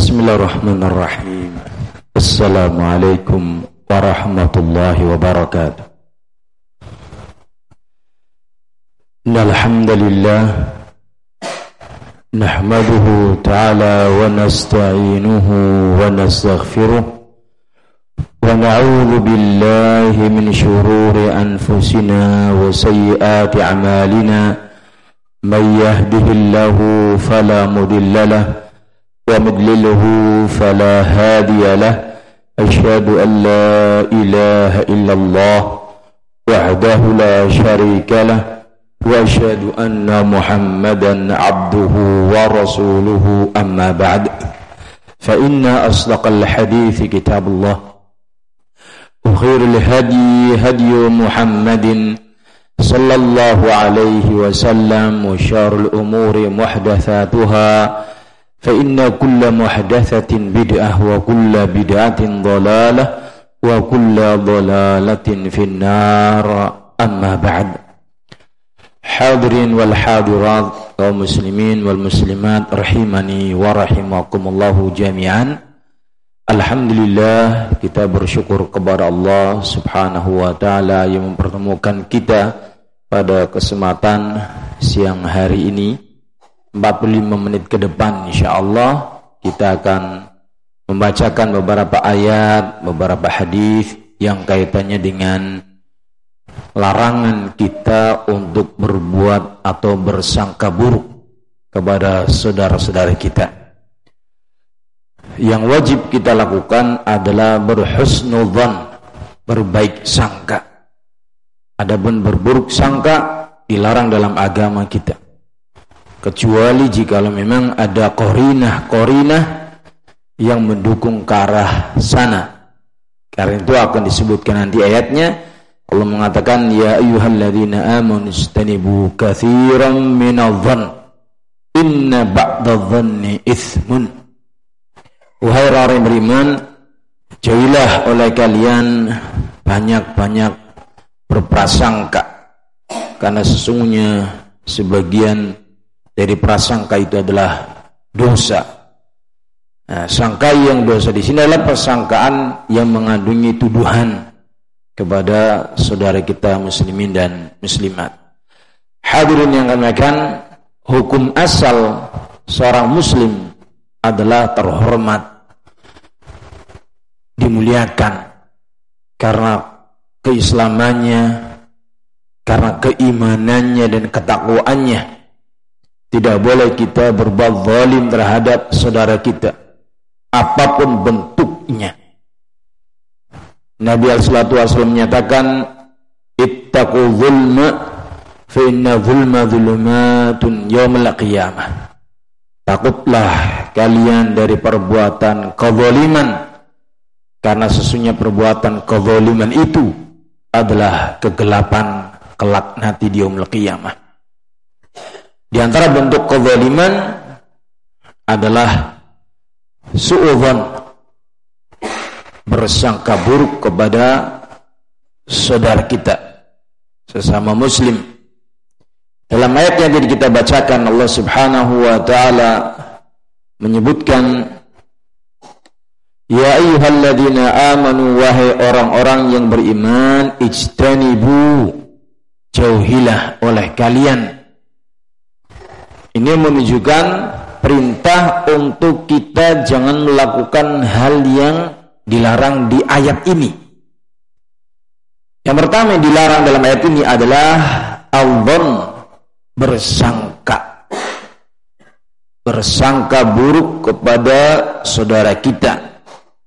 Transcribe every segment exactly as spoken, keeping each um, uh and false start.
Bismillahirrahmanirrahim. Assalamualaikum warahmatullahi wabarakatuh. Innal hamdalillah nahmaduhu ta'ala wa nasta'inuhu wa nastaghfiruh wa na'udzu billahi min shururi anfusina wa sayyiati a'malina. May yahdihillahu fala mudilla lahu wa mudlilhu fala hadiya lahu. Asyhadu an la ilaha illallah wahdahu la syarika lahu wa asyhadu anna Muhammadan abduhu wa rasuluhu, amma ba'd. Fa inna asdaqal hadithi kitabullah wa khairul hadi hadi Muhammadin sallallahu alaihi wasallam wa syarrul umuri muhdatsatuha fa inna kulla muhdatsatin bid'ah wa kulla bid'atin dhalalah wa kulla dhalalatin finnar, amma ba'd. Hadirin wal hadirat, kaum muslimin wal muslimat rahimani wa rahimakumullahu jami'an. Alhamdulillah, kita bersyukur kepada Allah subhanahu wa ta'ala yang mempertemukan kita pada kesempatan siang hari ini. Empat puluh lima menit ke depan insyaallah kita akan membacakan beberapa ayat, beberapa hadis yang kaitannya dengan larangan kita untuk berbuat atau bersangka buruk kepada saudara-saudara kita. Yang wajib kita lakukan adalah berhusnudzan, berbaik sangka. Adapun berburuk sangka dilarang dalam agama kita, kecuali jika memang ada qarinah-qarinah yang mendukung ke arah sana. Karena itu akan disebutkan nanti ayatnya. Allah mengatakan, ya ayyuhalladzina amanu istanibu katsiran minadh-dhann inna ba'dadh-dhanni itsmun. Wahai orang yang beriman, jauhilah oleh kalian banyak-banyak berprasangka, karena sesungguhnya sebagian dari prasangka itu adalah dosa. Nah, sangka yang dosa di sini adalah persangkaan yang mengandungi tuduhan kepada saudara kita muslimin dan muslimat. Hadirin yang kami akan, hukum asal seorang muslim adalah terhormat, dimuliakan karena keislamannya, karena keimanannya dan ketakwaannya. Tidak boleh kita berbuat zalim terhadap saudara kita, apapun bentuknya. Nabi sallallahu alaihi wasallam menyatakan, ittaqu zulma fa inna zulma zulumatun yaumil qiyamah. Takutlah kalian dari perbuatan kezaliman, karena sesungguhnya perbuatan kezaliman itu adalah kegelapan kelak nanti di yaumil qiyamah. Di antara bentuk kezaliman adalah su'udzon, bersangka buruk kepada saudara kita, sesama muslim. Dalam ayat yang tadi kita bacakan, Allah subhanahu wa ta'ala menyebutkan, ya ayyuhalladzina amanu, wahai orang-orang yang beriman, ijtanibu, jauhilah oleh kalian. Ini menunjukkan perintah untuk kita jangan melakukan hal yang dilarang di ayat ini. Yang pertama yang dilarang dalam ayat ini adalah al-dhon, bersangka. Bersangka buruk kepada saudara kita.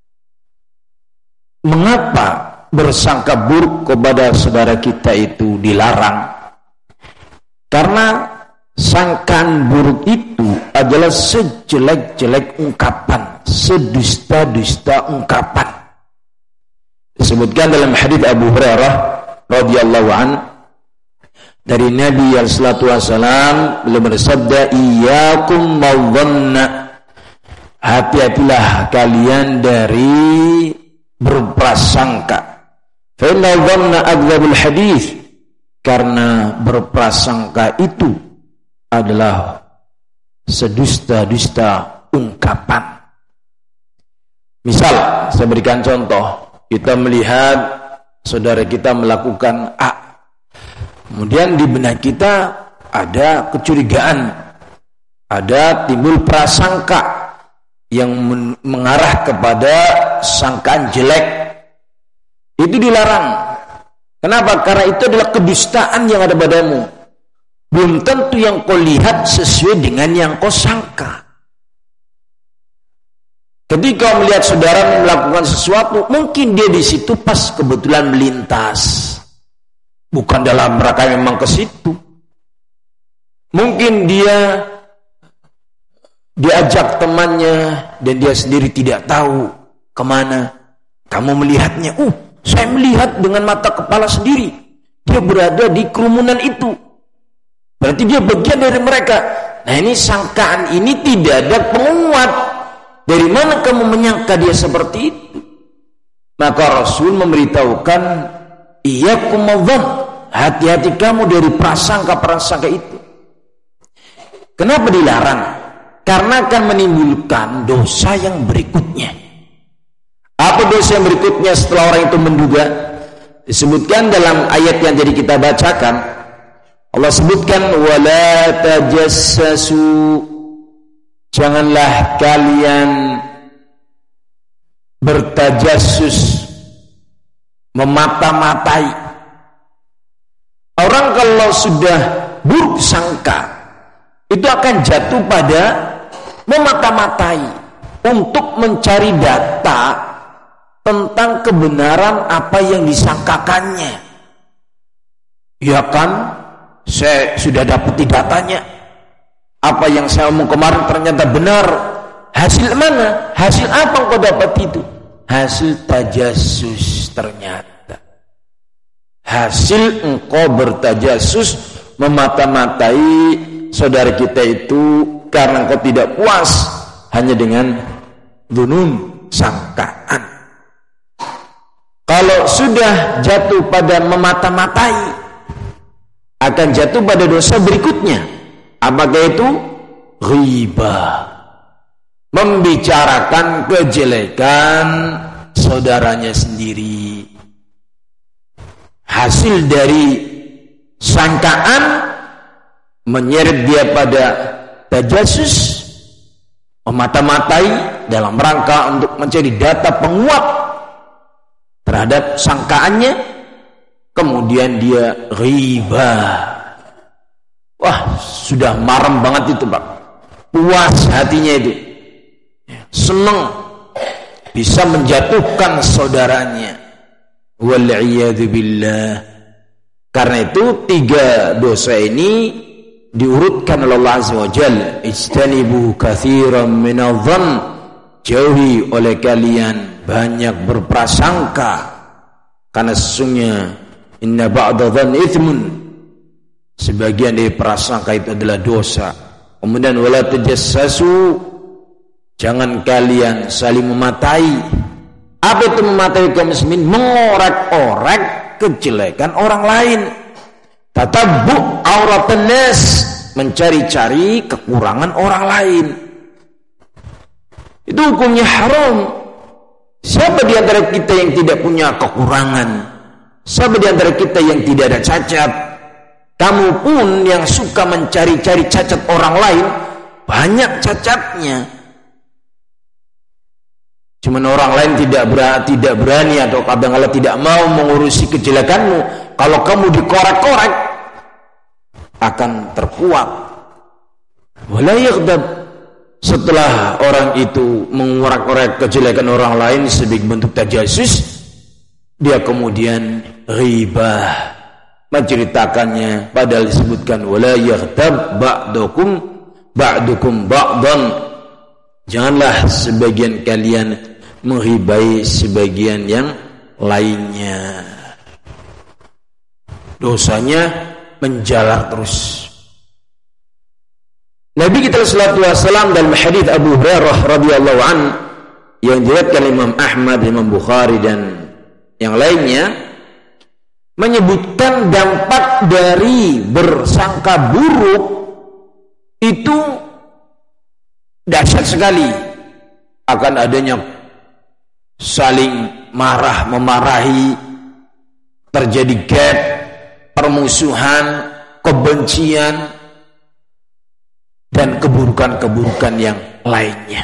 Mengapa bersangka buruk kepada saudara kita itu dilarang? Karena sangkaan buruk itu adalah sejelek-jelek ungkapan, sedusta-dusta ungkapan. Disebutkan dalam hadits Abu Hurairah radhiyallahu an, dari Nabi sallallahu alaihi wasallam beliau bersabda, iyyakum wadhanna, hati-hatilah kalian dari berprasangka. Fa inna dhanna akdzabul hadits, karena berprasangka itu adalah sedusta-dusta ungkapan. Misal, saya berikan contoh, kita melihat saudara kita melakukan A, kemudian di benak kita ada kecurigaan, ada timbul prasangka yang men- mengarah kepada sangkaan jelek. Itu dilarang. Kenapa? Karena itu adalah kedustaan yang ada padamu. Belum tentu yang kau lihat sesuai dengan yang kau sangka. Ketika kau melihat saudara melakukan sesuatu, mungkin dia di situ pas kebetulan melintas, bukan dalam rangka memang ke situ. Mungkin dia diajak temannya dan dia sendiri tidak tahu kemana. Kamu melihatnya, uh, saya melihat dengan mata kepala sendiri. Dia berada di kerumunan itu. Berarti dia bagian dari mereka. Nah, ini sangkaan ini tidak ada penguat. Dari mana kamu menyangka dia seperti itu? Maka Rasul memberitahukan, iyyakum wadh, hati-hati kamu dari prasangka-prasangka itu. Kenapa dilarang? Karena akan menimbulkan dosa yang berikutnya. Apa dosa yang berikutnya setelah orang itu menduga? Disebutkan dalam ayat yang jadi kita bacakan. Allah sebutkan, wala tajassasu, janganlah kalian bertajassus, memata-matai. Orang kalau sudah buruk sangka, itu akan jatuh pada memata-matai untuk mencari data tentang kebenaran apa yang disangkakannya. Ya kan, saya sudah dapat datanya. Apa yang saya omong kemarin ternyata benar. Hasil mana? Hasil apa kau dapat itu? Hasil tajassus ternyata. Hasil engkau bertajassus, memata-matai saudara kita itu karena engkau tidak puas hanya dengan dunun, sangkaan. Kalau sudah jatuh pada memata-matai, akan jatuh pada dosa berikutnya. Apakah itu? Ghibah, membicarakan kejelekan saudaranya sendiri. Hasil dari sangkaan menyeret dia pada tajassus, memata-matai dalam rangka untuk mencari data penguat terhadap sangkaannya. Kemudian dia ghibah. Wah, sudah marem banget itu, Pak. Puas hatinya itu. Senang bisa menjatuhkan saudaranya. Wal'iyadu billah. Karena itu tiga dosa ini diurutkan oleh Allah Azza wa Jalla. Ijtanibu katsiran minadh-dhann. Jauhi oleh kalian banyak berprasangka. Karena sesungguhnya inna ba'da dhann itsmun, sebagian dari prasangka itu adalah dosa. Kemudian wala tajassasu, jangan kalian saling mematai. Apa itu mematai kaum muslimin? Mengorek-orek kejelekan orang lain. Tatabbu auratan nas, mencari-cari kekurangan orang lain. Itu hukumnya haram. Siapa di antara kita yang tidak punya kekurangan? Siapa di antara kita yang tidak ada cacat? Kamu pun yang suka mencari-cari cacat orang lain, banyak cacatnya. Cuman orang lain tidak berani, tidak berani atau kadang-kadang tidak mau mengurusi kejelekanmu. Kalau kamu dikorek-korek, akan terkuat. Wala yaghdab. Setelah orang itu mengorek-korek kejelekan orang lain sebagai bentuk tajassus, dia kemudian ghibah, menceritakannya, padahal disebutkan wala yaghtab ba'dukum ba'dukum ba'dan. Janganlah sebagian kalian menghibai sebagian yang lainnya. Dosanya menjalar terus. Nabi kita sallallahu alaihi wasallam dalam hadis Abu Hurairah radhiyallahu an yang diriwayatkan Imam Ahmad, Imam Bukhari dan yang lainnya, menyebutkan dampak dari bersangka buruk itu dahsyat sekali. Akan adanya saling marah memarahi, terjadi gap, permusuhan, kebencian, dan keburukan-keburukan yang lainnya.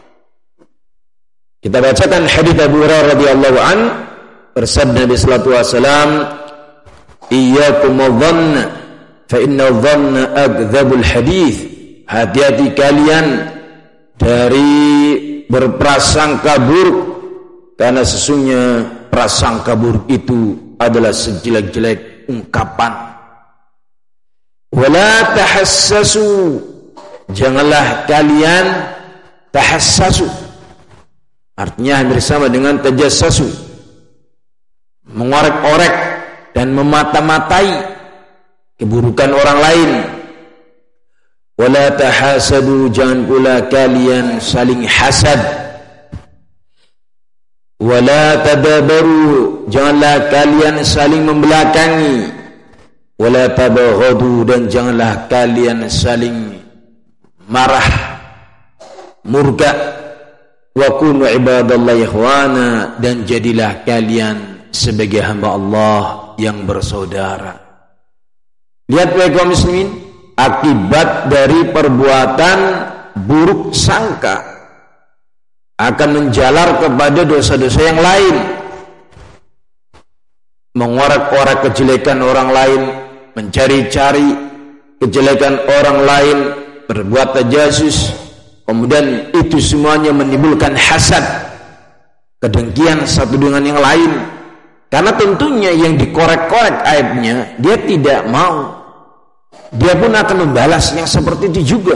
Kita bacakan hadits Abu Hurairah radhiyallahu an, bersabda Nabi sallallahu alaihi wasallam, "Iyyakum wadh-dhann, fa inna dhanna akdzabul hadits." Hati-hati kalian dari berprasangka buruk, karena sesungguhnya prasangka buruk itu adalah sejelek-jelek ungkapan. Wala tahassasu, janganlah kalian tahassasu, artinya hampir sama dengan tajassasu, mengorek-orek dan memata-matai keburukan orang lain. Wala tahasadu, jangan pula kalian saling hasad. Wala tadabaru, janganlah kalian saling membelakangi. Wala tabaghadu, dan janganlah kalian saling marah, murka. Wa kunu ibadallahi ikhwana, dan jadilah kalian sebagai hamba Allah yang bersaudara. Lihat baik kaum muslimin, akibat dari perbuatan buruk sangka akan menjalar kepada dosa-dosa yang lain. Mengorek-orek kejelekan orang lain, mencari-cari kejelekan orang lain, berbuat tajasus, kemudian itu semuanya menimbulkan hasad, kedengkian satu dengan yang lain. Karena tentunya yang dikorek-korek aibnya, dia tidak mau, dia pun akan membalasnya seperti itu juga,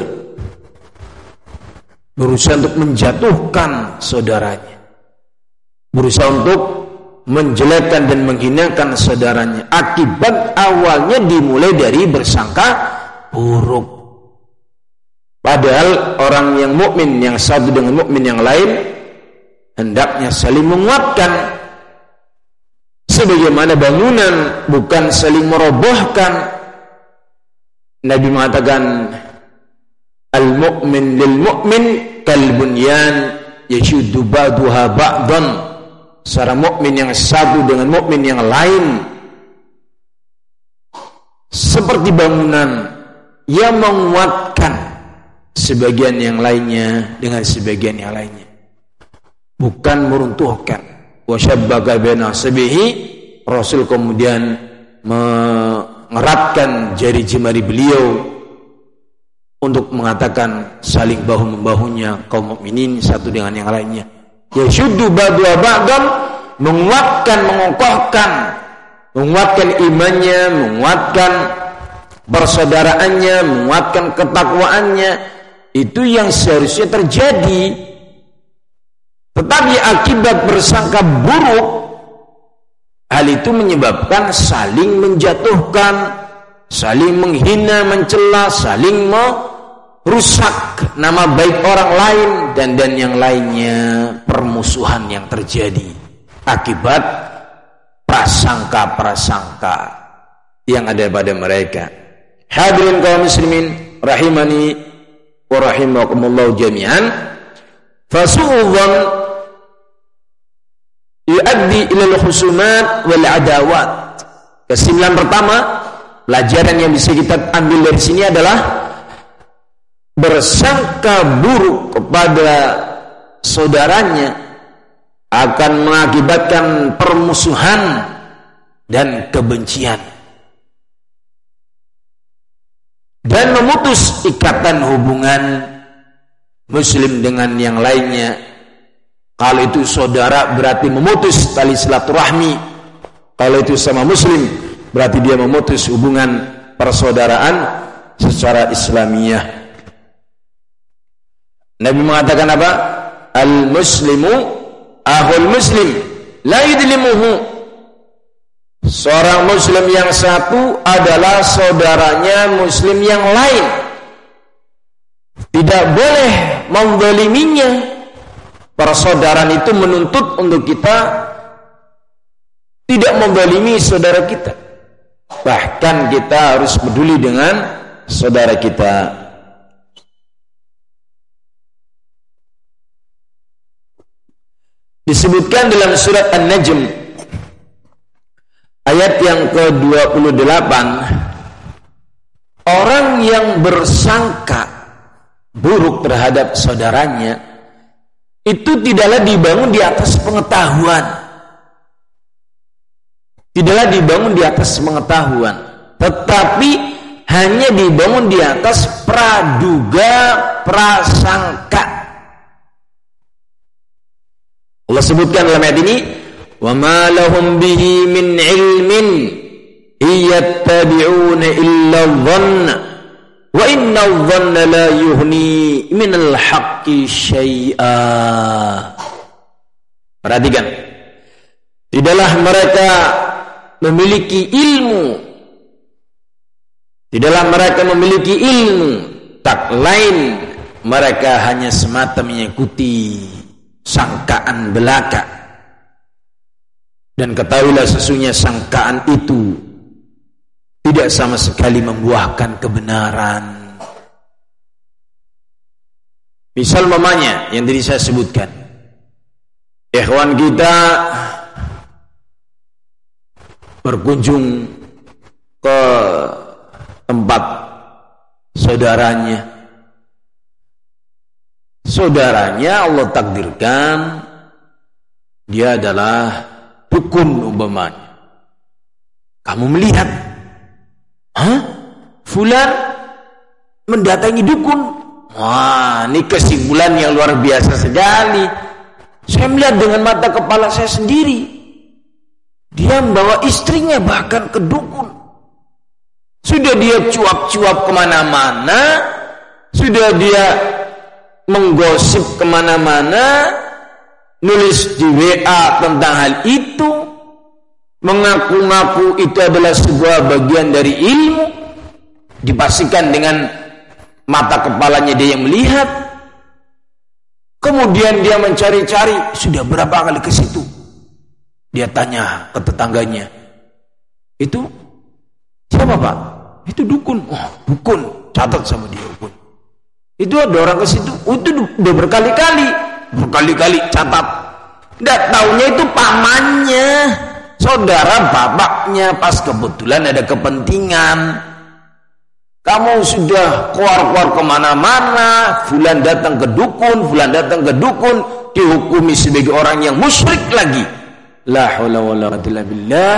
berusaha untuk menjatuhkan saudaranya, berusaha untuk menjelekkan dan menghinakan saudaranya. Akibat awalnya dimulai dari bersangka buruk. Padahal orang yang mukmin yang satu dengan mukmin yang lain hendaknya saling menguatkan, sebagaimana bangunan, bukan saling merobohkan. Nabi mengatakan, al-mu'min lil-mu'min kal-bunyan yashuddu ba'duha ba'dan. Seorang mukmin yang satu dengan mukmin yang lain seperti bangunan yang menguatkan sebagian yang lainnya dengan sebagian yang lainnya, bukan meruntuhkan. Wa syabbaka baina sabihi, Rasul kemudian mengeratkan jari jemari beliau untuk mengatakan saling bahu membahunya kaum mukminin satu dengan yang lainnya. Yashuddu ba'duha ba'dan, menguatkan, mengokohkan, menguatkan imannya, menguatkan persaudaraannya, menguatkan ketakwaannya. Itu yang seharusnya terjadi. Tetapi akibat bersangka buruk, hal itu menyebabkan saling menjatuhkan, saling menghina, mencela, saling merusak nama baik orang lain, dan dan yang lainnya, permusuhan yang terjadi akibat prasangka-prasangka yang ada pada mereka. Hadirin kaum muslimin rahimani wa rahimakumullah jami'an, fasu'udhan yu'addi ilal khusumat wal adawat. Kesimpulan pertama, pelajaran yang bisa kita ambil dari sini adalah bersangka buruk kepada saudaranya akan mengakibatkan permusuhan dan kebencian, dan memutus ikatan hubungan muslim dengan yang lainnya. Kalau itu saudara berarti memutus tali silaturahmi, kalau itu sama muslim berarti dia memutus hubungan persaudaraan secara Islamiyah. Nabi mengatakan apa? Al-muslimu akhul muslim la yudlimuhu. Seorang muslim yang satu adalah saudaranya muslim yang lain, tidak boleh menzaliminya. Persaudaraan itu menuntut untuk kita tidak menzalimi saudara kita. Bahkan kita harus peduli dengan saudara kita. Disebutkan dalam surat An-Najm ayat yang ke dua puluh delapan, orang yang bersangka buruk terhadap saudaranya itu tidaklah dibangun di atas pengetahuan. Tidaklah dibangun di atas pengetahuan, tetapi hanya dibangun di atas praduga prasangka. Allah sebutkan dalam ayat ini, wa ma lahum bihi min ilmin iyattabi'una illa dhanna wa inna dhanna la yuhni minal haqqi syai'a. Perhatikan, tidaklah mereka memiliki ilmu, tidaklah mereka memiliki ilmu, tak lain mereka hanya semata mengikuti sangkaan belaka. Dan ketahuilah sesungguhnya sangkaan itu tidak sama sekali membuahkan kebenaran. Misal mamanya yang tadi saya sebutkan, ikhwan kita berkunjung ke tempat saudaranya. Saudaranya Allah takdirkan dia adalah dukun umpamanya. Kamu melihat, hah? Fulan mendatangi dukun. Wah, ini kesimpulan yang luar biasa sekali. Saya melihat dengan mata kepala saya sendiri. Dia membawa istrinya bahkan ke dukun. Sudah dia cuap-cuap kemana-mana. Sudah dia menggosip kemana-mana, nulis di W A tentang hal itu, mengaku-ngaku itu adalah sebuah bagian dari ilmu, dipastikan dengan mata kepalanya dia yang melihat. Kemudian dia mencari-cari, sudah berapa kali ke situ. Dia tanya ke tetangganya, itu siapa Pak? Itu dukun. Oh, dukun, catat sama dia dukun. Itu ada orang ke situ, itu udah berkali-kali, berkali-kali catat. Nggak taunya itu pamannya, saudara bapaknya, pas kebetulan ada kepentingan. Kamu sudah keluar-keluar kemana-mana, fulan datang ke dukun, fulan datang ke dukun, dihukumi sebagai orang yang musyrik lagi. La haula wala quwwata illa billah.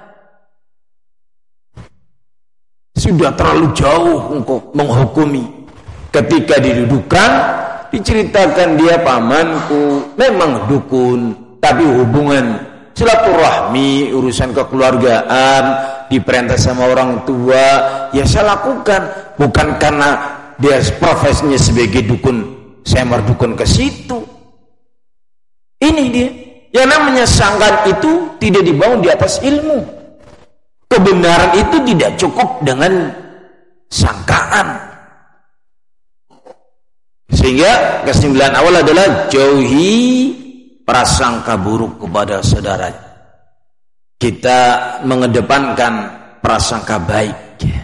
Sudah terlalu jauh engkau menghukumi. Ketika didudukan, diceritakan dia pamanku, memang dukun, tapi hubungan silaturahmi, urusan kekeluargaan, diperintah sama orang tua, ya saya lakukan. Bukan karena dia profesinya sebagai dukun, saya merdukun ke situ. Ini dia. Yang namanya sangkaan itu tidak dibangun di atas ilmu. Kebenaran itu tidak cukup dengan sangkaan. Sehingga kesimpulan awal adalah jauhi prasangka buruk kepada saudara. Kita mengedepankan prasangka baik.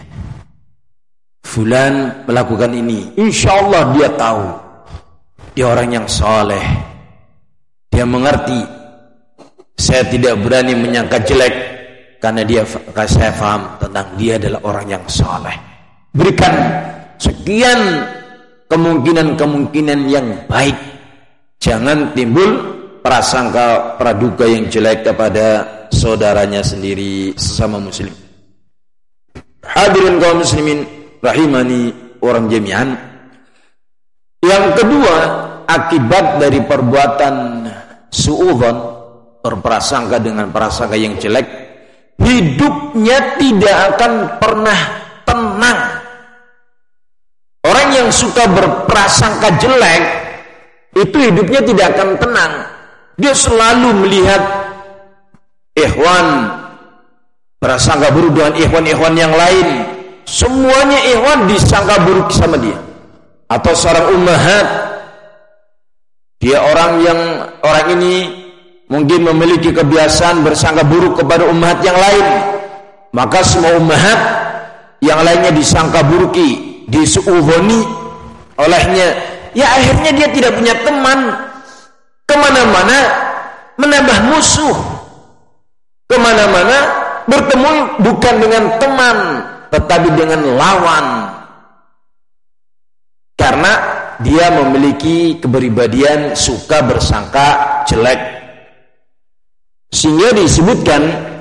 Fulan melakukan ini, insya Allah dia tahu, dia orang yang soleh, dia mengerti. Saya tidak berani menyangka jelek karena dia, saya paham tentang dia adalah orang yang soleh. Berikan sekian kemungkinan-kemungkinan yang baik. Jangan timbul prasangka praduga yang jelek kepada saudaranya sendiri sesama muslim. Hadirin kaum muslimin rahimani orang jami'an. Yang kedua, akibat dari perbuatan suudzon, berprasangka dengan prasangka yang jelek, hidupnya tidak akan pernah tenang. Orang yang suka berprasangka jelek itu hidupnya tidak akan tenang. Dia selalu melihat ikhwan prasangka buruk dengan ikhwan-ikhwan yang lain. Semuanya ikhwan disangka buruk sama dia. Atau seorang ummahat, dia orang yang orang ini mungkin memiliki kebiasaan bersangka buruk kepada ummahat yang lain, maka semua ummahat yang lainnya disangka buruki, disuudzoni olehnya. Ya akhirnya dia tidak punya teman. Kemana-mana menambah musuh. Kemana-mana bertemu bukan dengan teman, tetapi dengan lawan. Karena dia memiliki kepribadian suka bersangka jelek. Sehingga disebutkan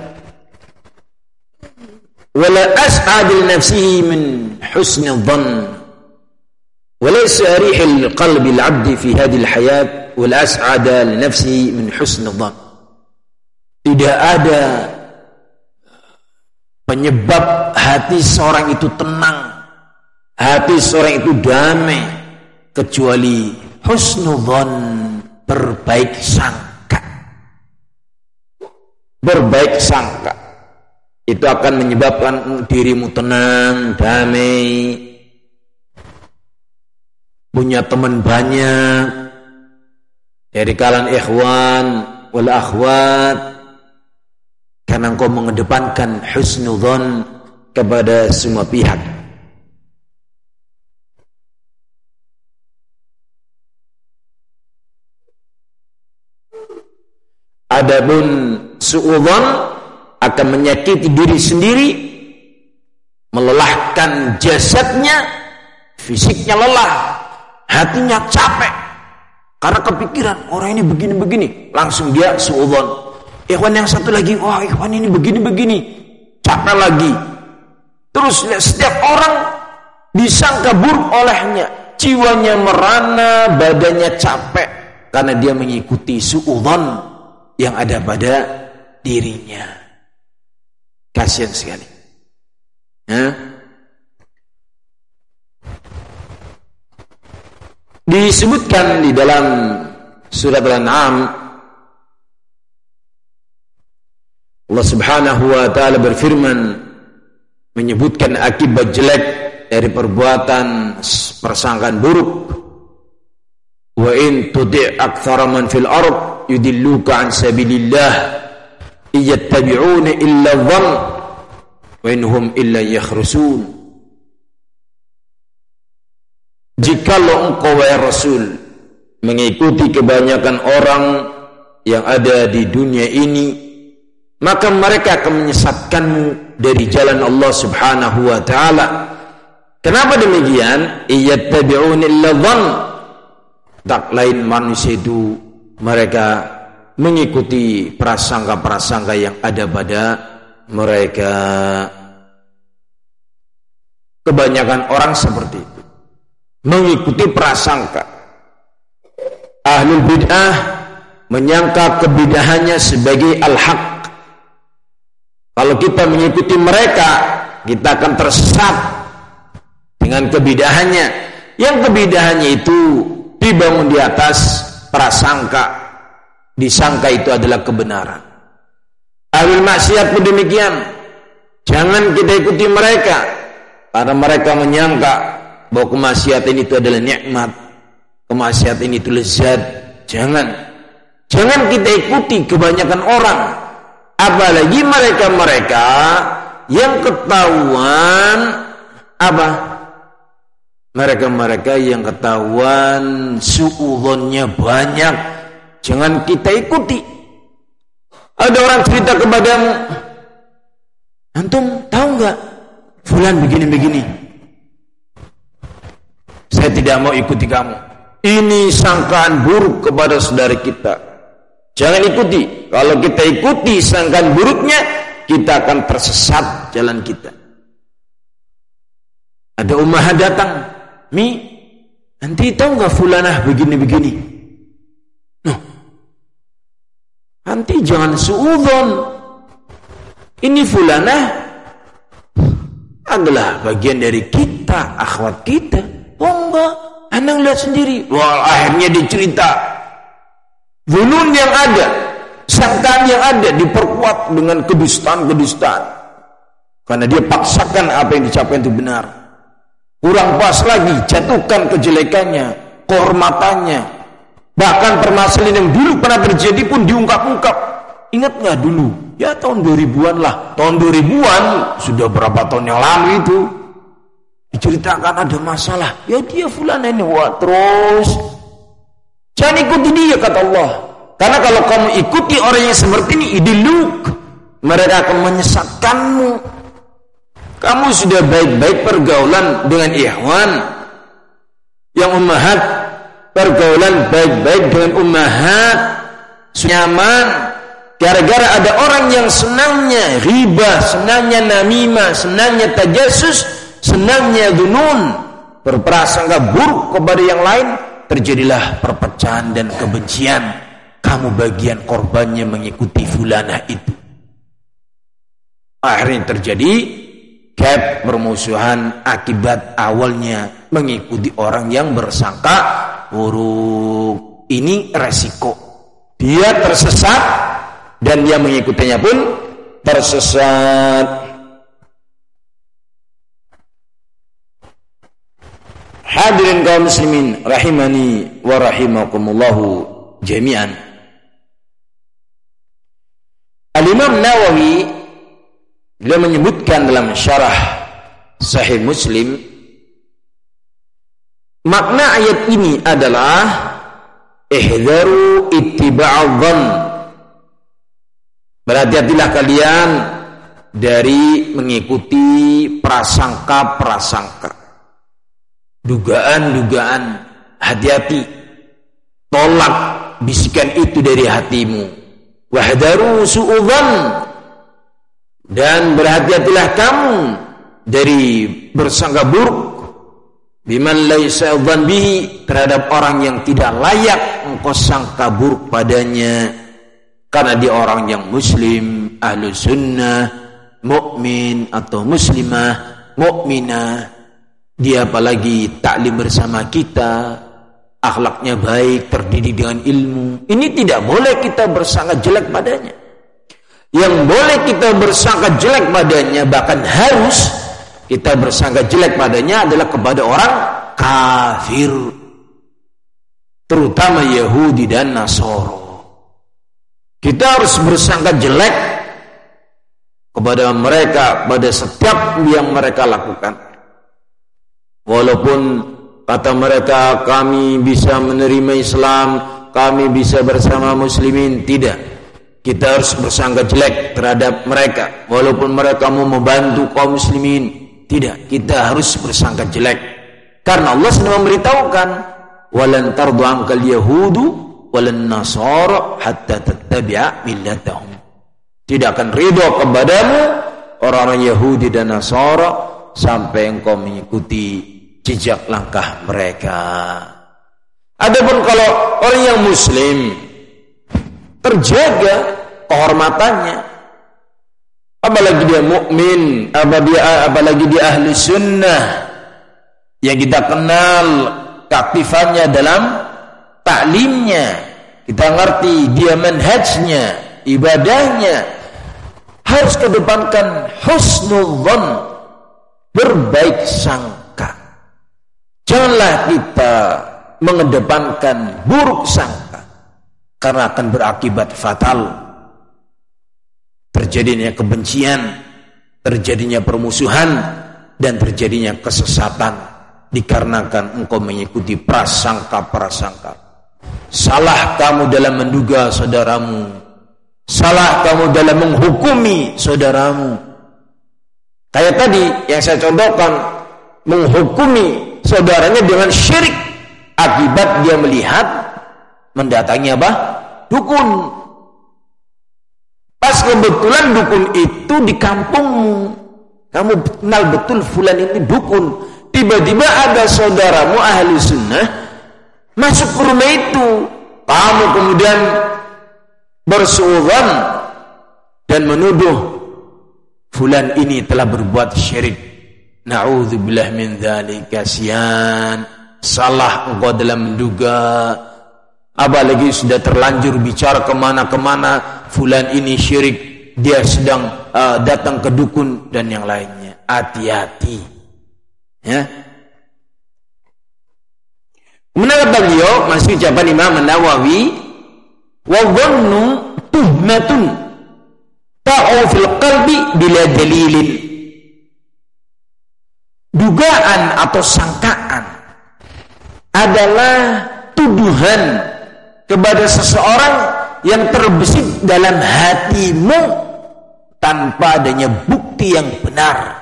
wala as'adil nafsihi min husnil dhann walaysa rihil qalbil 'abdi fi hadhil hayat wala as'ada li nafsihi min husnil dhann. Tidak ada penyebab hati seorang itu tenang, hati seorang itu damai, kecuali husnudzon, berbaik sangka. Berbaik sangka itu akan menyebabkan dirimu tenang, damai, punya teman banyak dari kalangan ikhwan wal akhwat, karena engkau mengedepankan husnudzon kepada semua pihak. Adapun suudzon akan menyakiti diri sendiri, melelahkan jasadnya, fisiknya lelah, hatinya capek karena kepikiran orang ini begini-begini, langsung dia suudzon. Ikhwan yang satu lagi, wah ikhwan ini begini-begini, capek lagi. Terus setiap orang disangka buruk olehnya, jiwanya merana, badannya capek karena dia mengikuti suudzon yang ada pada dirinya. Kasihan sekali. Ya. Disebutkan di dalam surat Al-An'am, Allah Subhanahu wa taala berfirman menyebutkan akibat jelek dari perbuatan persangkaan buruk. Wa in tuti' aktsara man fil ard yudilluka an sabilillah iyattabi'una illa dhann wa inhum illa yakhrusun. Jikalau engkau wahai Rasul mengikuti kebanyakan orang yang ada di dunia ini, maka mereka akan menyesatkanmu dari jalan Allah Subhanahu wa taala. Kenapa demikian? Iyattabi'una illa dhann. Tak lain manusia itu mereka mengikuti prasangka-prasangka yang ada pada mereka. Kebanyakan orang seperti itu, mengikuti prasangka. Ahlul bid'ah menyangka kebidahannya sebagai al-haq. Kalau kita mengikuti mereka, kita akan tersesat dengan kebidahannya. Yang kebidahannya itu dibangun di atas prasangka, disangka itu adalah kebenaran. Ahlul maksiat pun demikian. Jangan kita ikuti mereka, karena mereka menyangka bahwa kemaksiatan itu adalah nikmat, kemaksiatan itu lezat. Jangan, jangan kita ikuti kebanyakan orang, apalagi mereka-mereka yang ketahuan apa? Mereka-mereka yang ketahuan suudzonnya banyak, jangan kita ikuti. Ada orang cerita kepadamu, antum tahu nggak fulan begini-begini? Saya tidak mau ikuti kamu. Ini sangkaan buruk kepada saudara kita. Jangan ikuti. Kalau kita ikuti sangkaan buruknya, kita akan tersesat jalan kita. Ada umaha datang, Mi, nanti tahu nggak fulanah begini-begini? Noh, nanti jangan suudzon. Ini fulanah adalah bagian dari kita, akhwat kita. Oh enggak, anda lihat sendiri. Wah, akhirnya dicerita. Zulun yang ada, sangkaan yang ada diperkuat dengan kedustaan-kedustaan. Karena dia paksakan apa yang dicapai itu benar. Kurang pas lagi, jatuhkan kejelekannya, kehormatannya. Bahkan permasalahan yang dulu pernah terjadi pun diungkap-ungkap. Ingat nggak dulu? Ya tahun dua ribuan lah. Tahun dua ribuan, sudah berapa tahun yang lalu itu. Diceritakan ada masalah. Ya dia fulan ini. Wah terus. Jangan ikuti dia kata Allah. Karena kalau kamu ikuti orang yang seperti ini, idiluk, mereka akan menyesatkanmu. Kamu sudah baik-baik pergaulan dengan ikhwan yang ummahat, pergaulan baik-baik dengan ummahat, nyaman. Gara-gara ada orang yang senangnya riba, senangnya namimah, senangnya tajassus, senangnya dunun, berprasangka buruk kepada yang lain, terjadilah perpecahan dan kebencian. Kamu bagian korbannya mengikuti fulanah itu. Akhirnya terjadi gap, permusuhan akibat awalnya mengikuti orang yang bersangka buruk. Ini resiko. Dia tersesat dan yang mengikutinya pun tersesat. Hadirin kaum muslimin rahimani wa rahimakumullahu jami'an. Al-Imam Nawawi beliau menyebutkan dalam syarah Sahih Muslim, makna ayat ini adalah ihdaru ittiba'adh dhann. Berhati-hatilah kalian dari mengikuti prasangka-prasangka, dugaan-dugaan. Hati-hati, tolak bisikan itu dari hatimu. Wahdaru su'udzan, dan berhati-hatilah kamu dari bersangka buruk biman laisa dzan bihi, terhadap orang yang tidak layak engkau sangka buruk padanya. Karena dia orang yang muslim, ahlu sunnah, mukmin atau muslimah, mukminah. Dia apalagi taklim bersama kita, akhlaknya baik, terdidik dengan ilmu. Ini tidak boleh kita bersangka jelek padanya. Yang boleh kita bersangka jelek padanya, bahkan harus kita bersangka jelek padanya adalah kepada orang kafir, terutama Yahudi dan Nasara. Kita harus bersangka jelek kepada mereka, pada setiap yang mereka lakukan. Walaupun kata mereka kami bisa menerima Islam, kami bisa bersama muslimin, tidak. Kita harus bersangka jelek terhadap mereka. Walaupun mereka mau membantu kaum muslimin, tidak. Kita harus bersangka jelek. Karena Allah sudah memberitahukan, walan tardu ankal yahudu walan nasara hatta tattabi'a millatahum. Tidak akan ridho kepadamu orang-orang Yahudi dan Nasara sampai engkau mengikuti jejak langkah mereka. Adapun kalau orang yang muslim terjaga kehormatannya, apalagi dia mukmin, apalagi dia ahli sunnah yang kita kenal keaktifannya dalam taklimnya, kita ngerti dia manhajnya, ibadahnya, harus kedepankan husnul dzan, berbaik sangka. Janganlah kita mengedepankan buruk sangka, karena akan berakibat fatal. Terjadinya kebencian, terjadinya permusuhan, dan terjadinya kesesatan dikarenakan engkau mengikuti prasangka-prasangka. Salah kamu dalam menduga saudaramu, salah kamu dalam menghukumi saudaramu. Kayak tadi yang saya contohkan, menghukumi saudaranya dengan syirik akibat dia melihat mendatangi apa? Dukun. Pas kebetulan dukun itu di kampungmu, kamu kenal betul fulan ini dukun. Tiba-tiba ada saudaramu ahli sunnah masuk ke rumah itu, kamu kemudian bersuudzon dan menuduh fulan ini telah berbuat syirik. Na'udzubillah min dzalika, kasihan, salah engkau dalam menduga. Apalagi sudah terlanjur bicara kemana-kemana, fulan ini syirik, dia sedang uh, datang ke dukun dan yang lainnya. Hati-hati, ya. Menurut beliau, masih ucapan Imam Nawawi, wa dhannu tuhmatun ta'u fil qalbi bila dalilin. Dugaan atau sangkaan adalah tuduhan kepada seseorang yang terbesit dalam hatimu tanpa adanya bukti yang benar.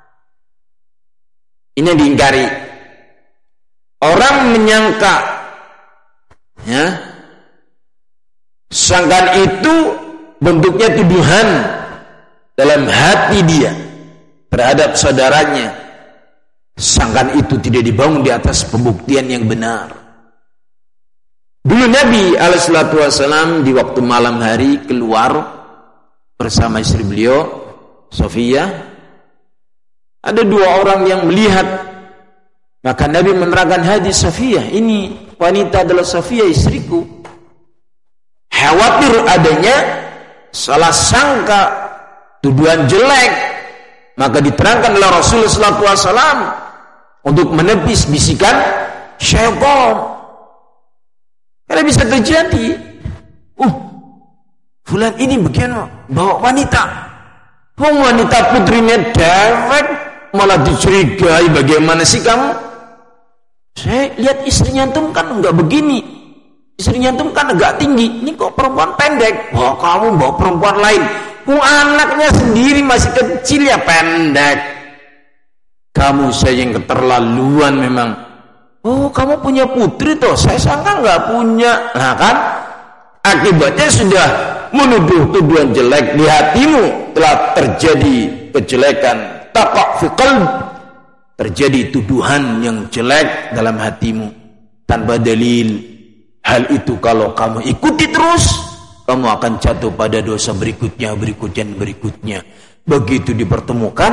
Ini yang diingkari. Orang menyangka, ya, sangkaan itu bentuknya tuduhan dalam hati dia terhadap saudaranya. Sangkaan itu tidak dibangun di atas pembuktian yang benar. Dulu Nabi alaihi salatu wasallam di waktu malam hari keluar bersama istri beliau, Sofia. Ada dua orang yang melihat. Maka Nabi menerangkan hadis Sofia, ini wanita adalah Sofia istriku. Khawatir adanya salah sangka, tuduhan jelek, maka diterangkan oleh Rasulullah sallallahu alaihi wasallam untuk menepis bisikan syaitan. Karena bisa terjadi, uh, fulan ini begini bawa wanita, wong wanita putrinya dewek, malah dicurigai. Bagaimana sih kamu? Saya lihat istrinya antum kan enggak begini, istrinya antum kan agak tinggi, ini kok perempuan pendek. Wah, kamu bawa perempuan lain, wong anaknya sendiri masih kecil ya pendek. Kamu saya yang keterlaluan memang. Oh, kamu punya putri toh? Saya sangka enggak punya. Nah kan, akibatnya sudah menuduh tuduhan jelek di hatimu, telah terjadi kejelekan. Taqa' fi qalb, terjadi tuduhan yang jelek dalam hatimu tanpa dalil. Hal itu kalau kamu ikuti terus, kamu akan jatuh pada dosa berikutnya, berikutnya, berikutnya. Begitu dipertemukan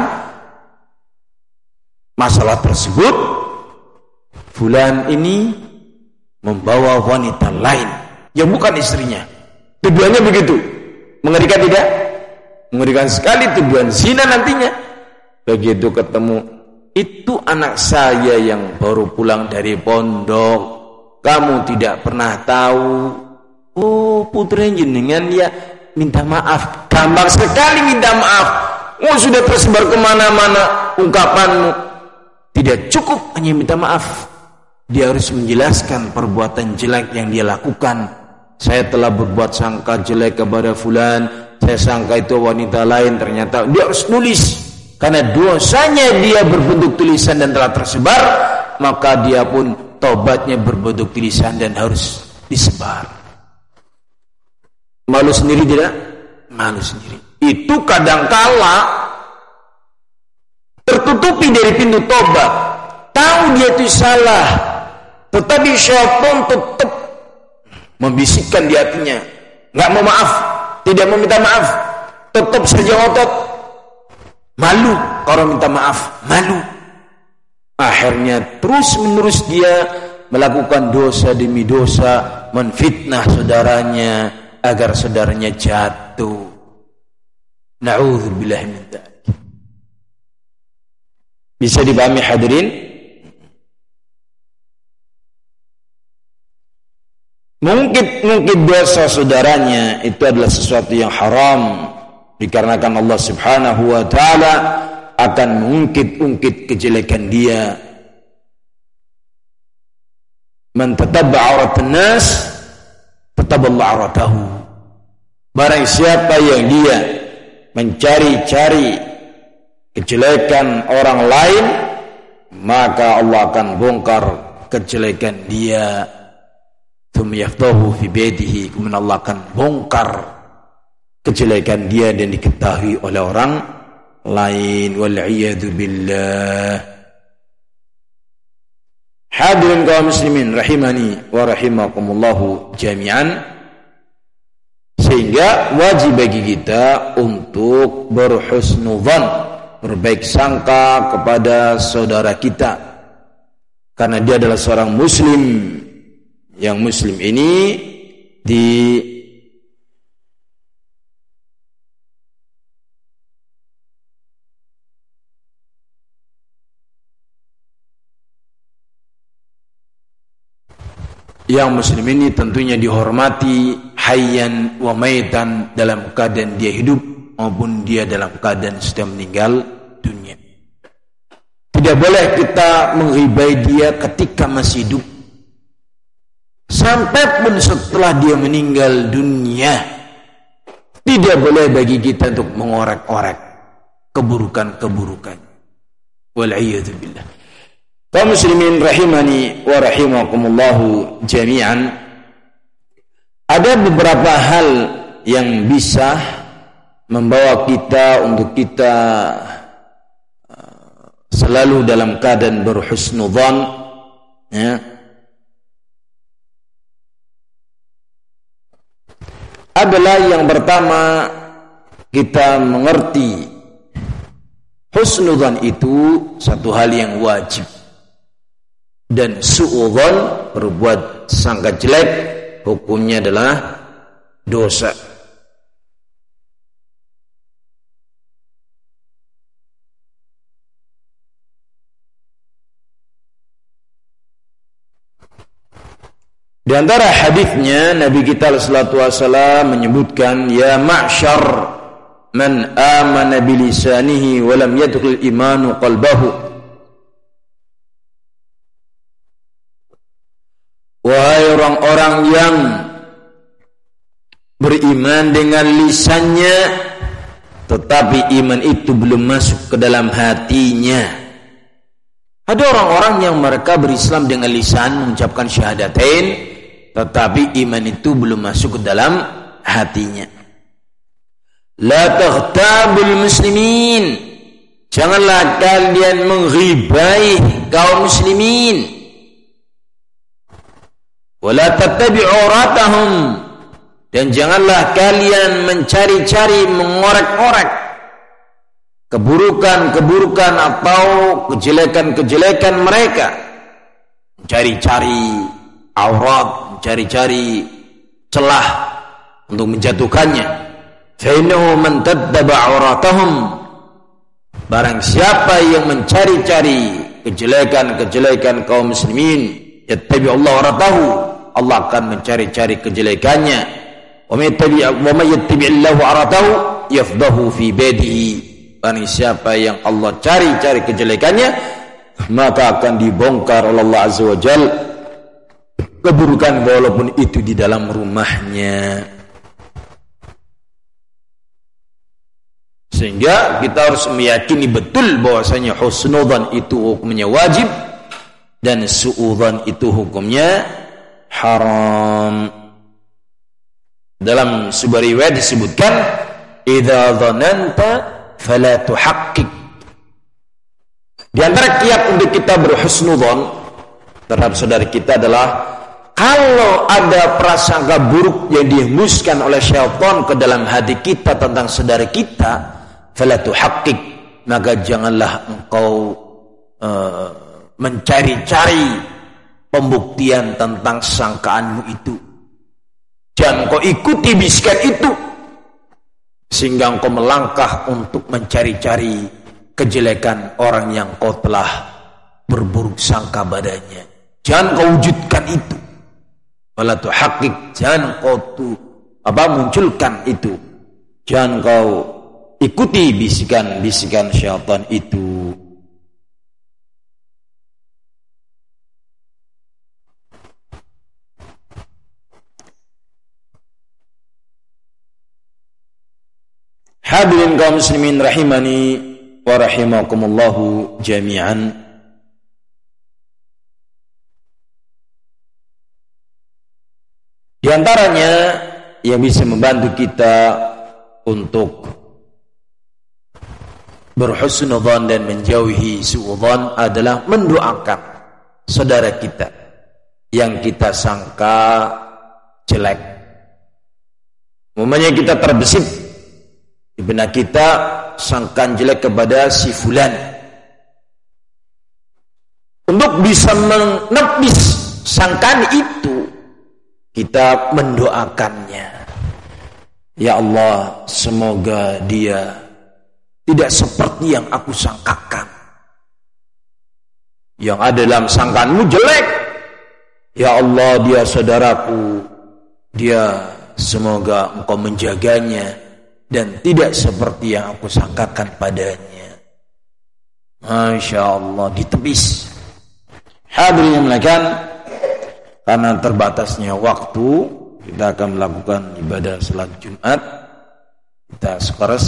masalah tersebut, fulan ini membawa wanita lain yang bukan istrinya. Tuduhannya begitu. Mengerikan tidak? Mengerikan sekali tuduhan zina nantinya. Begitu ketemu, itu anak saya yang baru pulang dari pondok. Kamu tidak pernah tahu. Oh, putri jenengan ya, minta maaf. Gampang sekali minta maaf. Oh, sudah tersebar kemana-mana ungkapanmu. Tidak cukup hanya minta maaf. Dia harus menjelaskan perbuatan jelek yang dia lakukan. Saya telah berbuat sangka jelek kepada fulan. Saya sangka itu wanita lain. Ternyata dia harus nulis. Karena dosanya dia berbentuk tulisan dan telah tersebar, maka dia pun tobatnya berbentuk tulisan dan harus disebar. Malu sendiri tidak? Malu sendiri. Itu kadangkala tertutupi dari pintu tobat. Tahu dia itu salah, tetapi syaitan tetap membisikkan di hatinya, nggak mau maaf, tidak meminta maaf, tetap saja ngotot. Malu kalau minta maaf, malu. Akhirnya terus menerus dia melakukan dosa demi dosa, menfitnah saudaranya agar saudaranya jatuh. Na'udzubillah min dzalik. Bisa dipahami hadirin? Mungkin-mungkin dosa saudaranya itu adalah sesuatu yang haram, dikarenakan Allah Subhanahu wa ta'ala akan mengungkit-ungkit kejelekan dia. Man tatabba auratun nas tataballa auratahu. Barang siapa yang dia mencari-cari kejelekan orang lain, maka Allah akan bongkar kejelekan dia. Tsumma yafdahu fi baitihi, kemudian Allah akan bongkar kejelekan dia dan diketahui oleh orang lain. Wal'iyadu billah. Hadirin kaum muslimin rahimani wa rahimakumullahu jami'an. Sehingga wajib bagi kita untuk berhusnudzan, berbaik sangka kepada saudara kita, karena dia adalah seorang muslim. Yang muslim ini di yang muslim ini tentunya dihormati hayyan wa maitan, dalam keadaan dia hidup maupun dia dalam keadaan sudah meninggal dunia. Tidak boleh kita menghibai dia ketika masih hidup. Sampai pun setelah dia meninggal dunia, tidak boleh bagi kita untuk mengorek-orek keburukan-keburukan. Wal'iyadu billah. Kaum muslimin rahimani wa rahimakumullahu jami'an. Ada beberapa hal yang bisa membawa kita untuk kita selalu dalam keadaan berhusnudzan, ya. Adalah yang pertama, kita mengerti husnudzan itu satu hal yang wajib, dan suudzan, berbuat sangka jelek, hukumnya adalah dosa. Di antara hadisnya Nabi kita sallallahu alaihi wasallam menyebutkan, ya ma'syar man amana bilisanihi wa lam yadkhul imanu qalbahu. Wahai orang-orang yang beriman dengan lisannya tetapi iman itu belum masuk ke dalam hatinya. Ada orang-orang yang mereka berislam dengan lisan, mengucapkan syahadatain, tetapi iman itu belum masuk ke dalam hatinya. La taghtabul muslimin, janganlah kalian menghibai kaum muslimin. Wala tattabi'u auratahum, dan janganlah kalian mencari-cari, mengorek-orek keburukan-keburukan atau kejelekan-kejelekan mereka. Mencari-cari aurat, mencari-cari celah untuk menjatuhkannya. Fa innahu man tattaba auratahum, barang siapa yang mencari-cari kejelekan-kejelekan kaum muslimin, yattabi Allah auratahu, Allah akan mencari-cari kejelekannya. Wa may yattabi Allah auratahu yafdahu fi badihi, barang siapa yang Allah cari-cari kejelekannya, maka akan dibongkar oleh Allah Azza wa Jalla keburukan walaupun itu di dalam rumahnya. Sehingga kita harus meyakini betul bahwasanya husnudzan itu hukumnya wajib dan suudzan itu hukumnya haram. Dalam sebuah riwayat disebutkan, idza dhananta fala tuhaqqiq. Di antara kiat untuk kita berhusnudzan terhadap saudara kita adalah, kalau ada prasangka buruk yang dihembuskan oleh syaitan ke dalam hati kita tentang saudara kita, fala tuhaqqiq, maka janganlah engkau uh, mencari-cari pembuktian tentang sangkaanmu itu. Jangan kau ikuti bisikan itu sehingga engkau melangkah untuk mencari-cari kejelekan orang yang kau telah berburuk sangka badannya. Jangan kau wujudkan itu. Wala tuhaqqiq, jangan kau tu, apa munculkan itu. Jangan kau ikuti bisikan-bisikan syaitan itu. Hadirin kaum muslimin rahimani wa rahimakumullahu jami'an. Di antaranya yang bisa membantu kita untuk berhusnudzan dan menjauhi suudzan adalah mendoakan saudara kita yang kita sangka jelek. Umpamanya kita terbesit di benak kita sangkaan jelek kepada si fulan. Untuk bisa menepis sangkaan itu, kita mendoakannya. Ya Allah, semoga dia tidak seperti yang aku sangkakan. Yang ada dalam sangkaanmu jelek. Ya Allah, dia saudaraku. Dia, semoga engkau menjaganya dan tidak seperti yang aku sangkakan padanya. Masya Allah, ditepis. Hadirin yang melakukan, karena terbatasnya waktu, kita akan melakukan ibadah salat Jumat. Kita sekeras,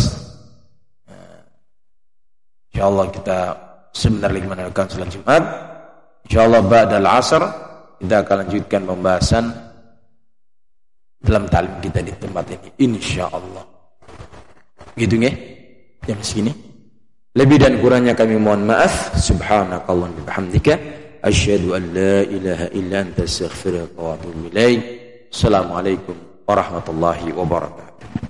insyaallah kita sebentar lagi melakukan salat Jumat. Insyaallah ba'dal asar kita akan lanjutkan pembahasan dalam ta'lim kita di tempat ini, insyaallah. Gitu nggih? Jam segini. Lebih dan kurangnya kami mohon maaf. Subhanakallahumma wa bihamdika asyhadu an la ilaha illa anta astaghfiruka wa atubu ilaik. Assalamualaikum warahmatullahi wabarakatuh.